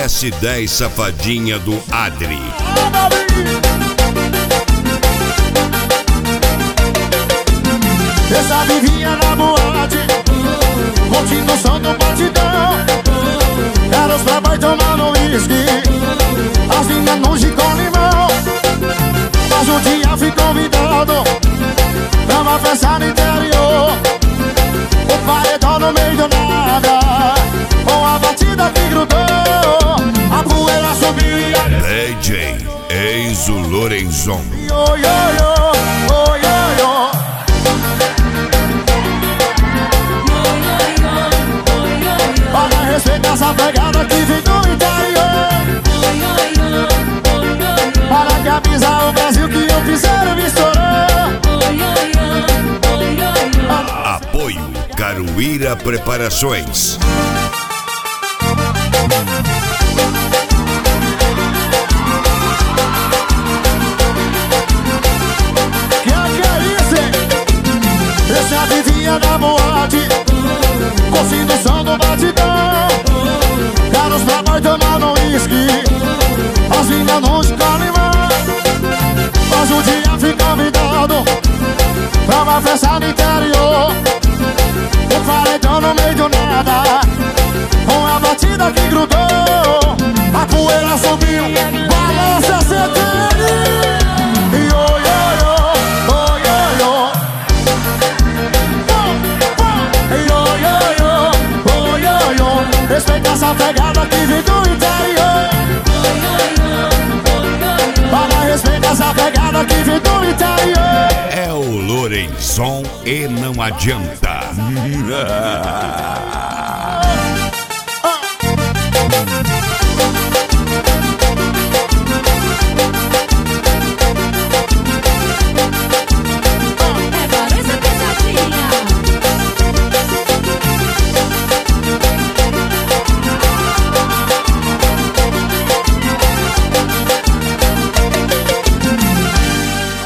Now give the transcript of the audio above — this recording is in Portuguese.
S10 Safadinha do Adri. Essa vivia na boate, curtindo o som do batidão. Era os playboy tomando uísque, as meninas de com limão. Mas um dia fui convidado pra uma festa no interior. O paredão no meio do nada, com a batida que grudou, a poeira subiu e a... DJ Enzo Lorenzon. Yo, yo, yo, oh, yo, yo. Olha, respeita essa pegada que vem do interior. Para que avisar o Brasil que eu fizer me estourar. Apoio Caruíra Preparações. Que é isso, hein? Eu já vivia na boate, curtindo o som do batidão. Caros playboy tomando uísque, as meninas com limão. Mas um dia fui convidado pra uma festa no interior. O paredão no meio do nada, com a batida que grudou, a poeira subiu, balança CTN. Yo, yo, yo, oh, yo, yo. Yo, yo, yo, oh, yo, yo. Respeita essa pegada que vem do interior. Para respeitar essa pegada que vem do interior. É o Lorenzon e não adianta.